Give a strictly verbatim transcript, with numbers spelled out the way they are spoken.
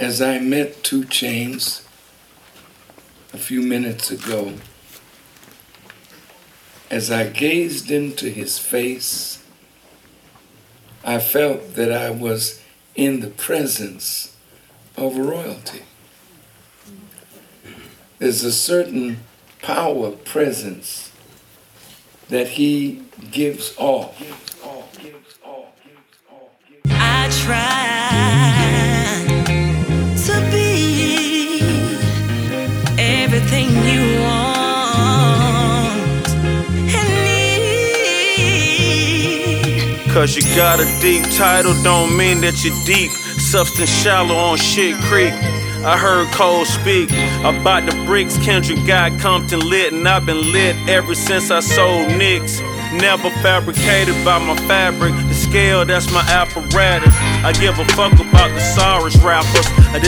As I met two Chainz a few minutes ago, as I gazed into his face, I felt that I was in the presence of royalty. There's a certain power presence that he gives off. I try to be everything you want and need. Cause you got a deep title don't mean that you're deep. Substance shallow on Shit Creek. I heard Cole speak about the bricks. Kendrick got Compton lit, and I've been lit ever since I sold Nicks. Never fabricated by my fabric. The scale, that's my apparatus. I give a fuck about the sorest rappers. I